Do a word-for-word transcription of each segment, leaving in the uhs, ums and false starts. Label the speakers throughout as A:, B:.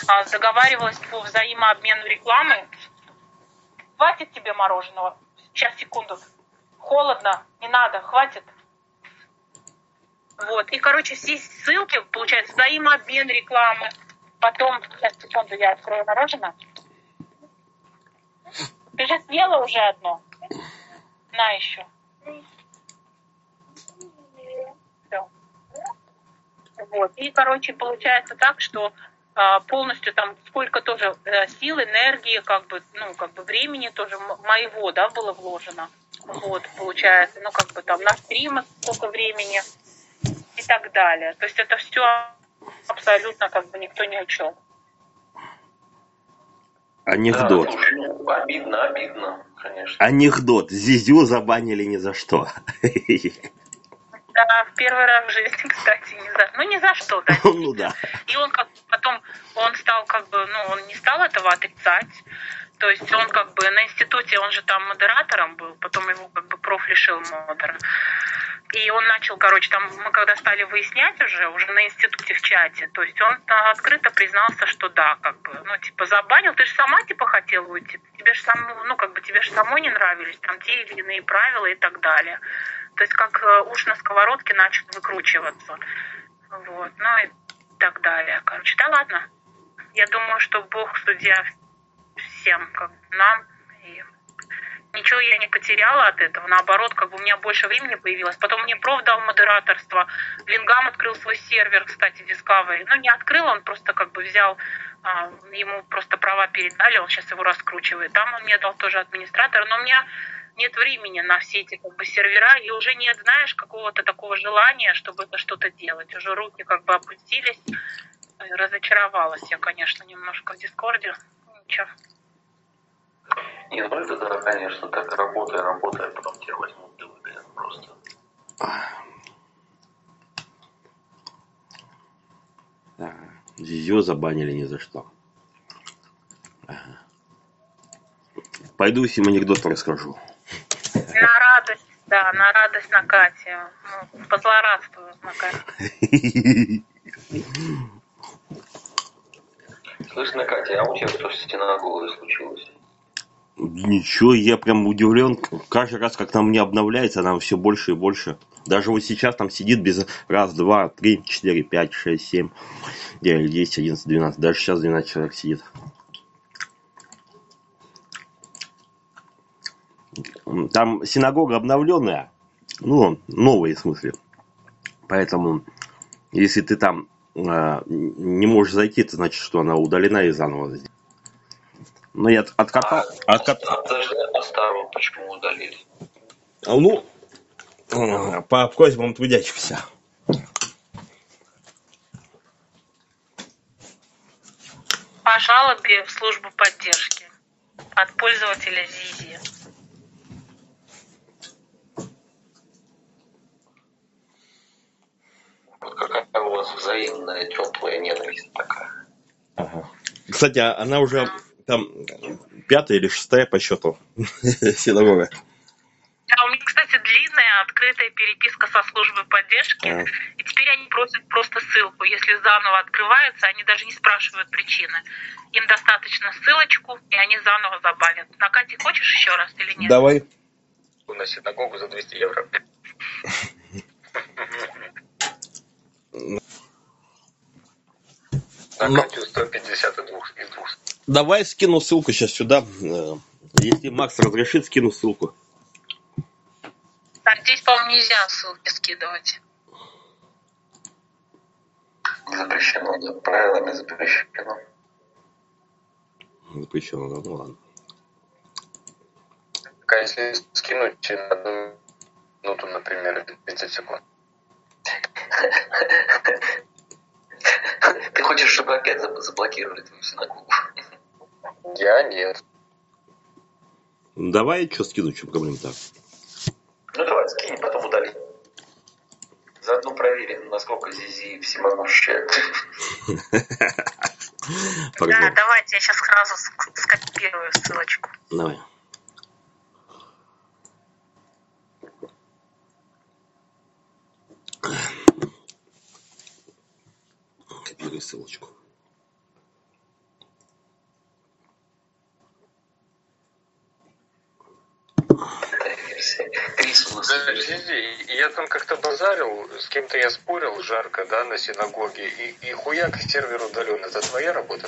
A: а, договаривалась по взаимообмену рекламы. Хватит тебе мороженого? Сейчас, секунду. Холодно, не надо, хватит. Вот, и, короче, все ссылки, получается, взаимообмен рекламы. Потом, сейчас, секунду, я открою мороженое. Ты же съела уже одно. На еще. Все. Вот. И, короче, получается так, что а, полностью там сколько тоже а, сил, энергии, как бы, ну, как бы времени тоже моего, да, было вложено. Вот, получается, ну, как бы там на стримы сколько времени и так далее. То есть это все абсолютно как бы никто не учел.
B: Анекдот.
C: Да, слушай, ну, обидно, обидно, конечно.
B: Анекдот. Зизю забанили ни за что.
A: Да, в первый раз в жизни, кстати, не за, ну не за что, да.
B: Ну да.
A: И он как потом, он стал как бы, ну он не стал этого отрицать. То есть он как бы на институте, он же там модератором был, потом его как бы проф лишил модера. И он начал, короче, там мы когда стали выяснять уже, уже на институте в чате, то есть он открыто признался, что да, как бы, ну, типа, забанил, ты же сама, типа, хотела уйти, тебе же самому, ну, как бы, тебе же самой не нравились там те или иные правила и так далее. То есть как уж на сковородке начал выкручиваться. Вот, ну и так далее. Короче, да ладно. Я думаю, что Бог судья всем, как нам, и ничего я не потеряла от этого, наоборот, как бы у меня больше времени появилось. Потом мне проф дал модераторство, Лингам открыл свой сервер, кстати, Discovery. Ну, не открыл, он просто как бы взял, а, ему просто права передали, он сейчас его раскручивает. Там он мне дал тоже администратора, но у меня нет времени на все эти как бы сервера, и уже нет, знаешь, какого-то такого желания, чтобы это что-то делать. Уже руки как бы опустились, разочаровалась я, конечно, немножко в Дискорде. Ничего.
C: Не, ну это да, конечно, так работая, работая, потом тебя возьмут и выгонят просто.
B: Да. Зизю забанили ни за что. Ага. Пойду всем анекдот расскажу.
A: На радость, да, на радость на Кате. Ну, позлорадствую на Кате.
C: Слышь, Катя, а у тебя что с синагогой случилось?
B: Ничего, я прям удивлен. Каждый раз, как там не обновляется, нам все больше и больше. Даже вот сейчас там сидит без раз, два, три, четыре, пять, шесть, семь, девять, десять, одиннадцать, двенадцать. Даже сейчас двенадцать человек сидит. Там синагога обновленная. Ну, новая в смысле. Поэтому, если ты там э, не можешь зайти, это значит, что она удалена и заново здесь. Ну, я откатал...
C: А,
B: откатал.
C: а, подожди, а старую почему удалили?
B: Ну, по просьбам трудящихся.
A: По жалобе в службу поддержки от пользователя Зизи.
C: Вот какая у вас взаимная теплая ненависть такая.
B: Ага. Кстати, она уже там пятая или шестая по счету синагога.
A: А у меня, кстати, длинная открытая переписка со службой поддержки. А. И теперь они просят просто ссылку. Если заново открывается, они даже не спрашивают причины. Им достаточно ссылочку, и они заново забанят. На Кате хочешь еще раз или нет?
B: Давай.
C: На синагогу за двести евро. На Катю сто пятьдесят из двух.
B: Давай скину ссылку сейчас сюда. Если Макс разрешит, скину ссылку.
A: Так, здесь, по-моему, нельзя ссылки скидывать.
C: Запрещено, да. Правилами запрещено.
B: Запрещено, да, ну ладно.
C: А если скинуть на одну минуту, например, тридцать секунд. Ты хочешь, чтобы опять заблокировали твою синагогу? Я нет.
B: Давай что скинуть, что проблема-то?
C: Ну давай, скинь, потом удали. Заодно проверим, насколько Зизи всемогущая.
A: Да, давайте я сейчас сразу скопирую ссылочку.
B: Давай. Копируй ссылочку.
D: Да, Зизи, я там как-то базарил, с кем-то я спорил жарко, да, на синагоге, и, и хуяк сервер удален. Это твоя работа?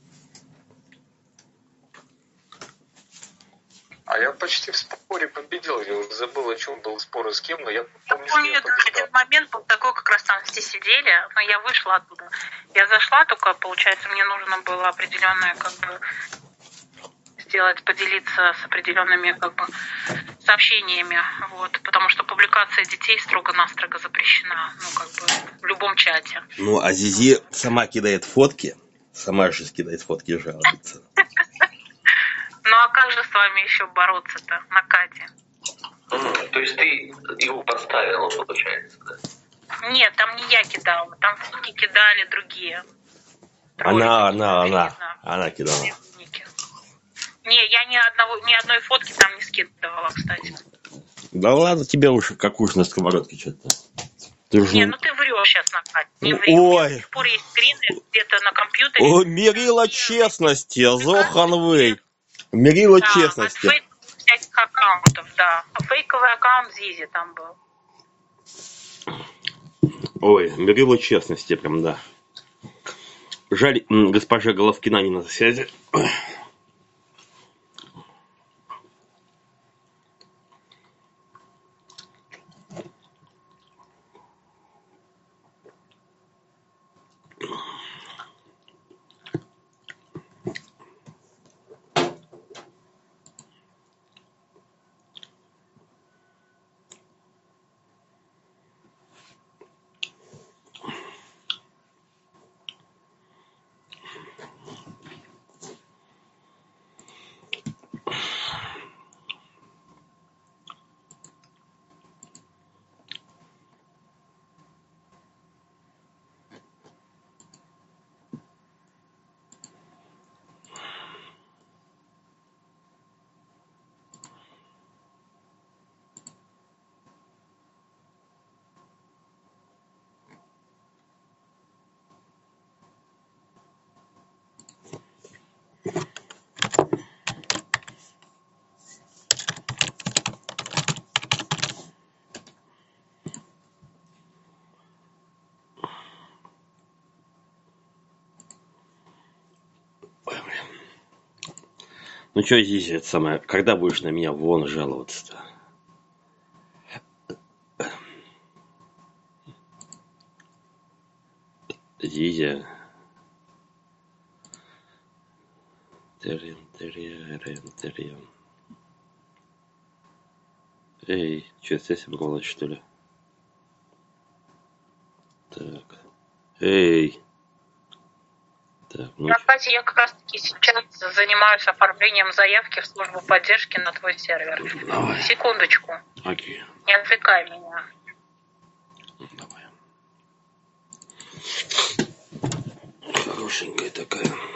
D: А я почти в споре победил, я уже забыл, о чем был спор и с кем, но я помню, что я победил.
A: Один момент был такой, как раз там все сидели, но я вышла оттуда. Я зашла, только, получается, мне нужно было определенное, как бы, сделать, поделиться с определенными, как бы, сообщениями, вот, потому что публикация детей строго-настрого запрещена, ну, как бы, в любом чате.
B: Ну, а Зизи сама кидает фотки, сама же кидает фотки и жалуется.
A: Ну, а как же с вами еще бороться-то на Кате?
C: Mm, то есть ты его подставила, получается, да?
A: Нет, там не я кидала, там фотки кидали другие.
B: Она, она, она, она кидала.
A: Не, я ни одного, ни одной фотки там не скидывала, кстати.
B: Да ладно, тебе уж как уж на сковородке что-то. Ты
A: не,
B: же...
A: ну ты врешь сейчас на Кате. Не ври.
B: Ой.
A: У меня до сих пор есть скрины где-то на компьютере.
B: О, мерила честности, Зоханвей. Мерила
A: да,
B: честности.
A: От фейковых всяких аккаунтов, да. Фейковый аккаунт Зизи там был.
B: Ой, мерила честности прям, да. Жаль, госпожа Головкина не на связи. Ну что здесь это самое, когда будешь на меня вон жаловаться-то? Зизя. Терен, терен, терен. Эй, что, здесь оборвалась, что ли? Так. Эй. Так, ну...
A: На Кате я как раз таки сейчас занимаюсь оформлением заявки в службу поддержки на твой сервер.
B: Давай.
A: Секундочку.
B: Окей.
A: Не отвлекай меня.
B: Давай. Хорошенькая такая.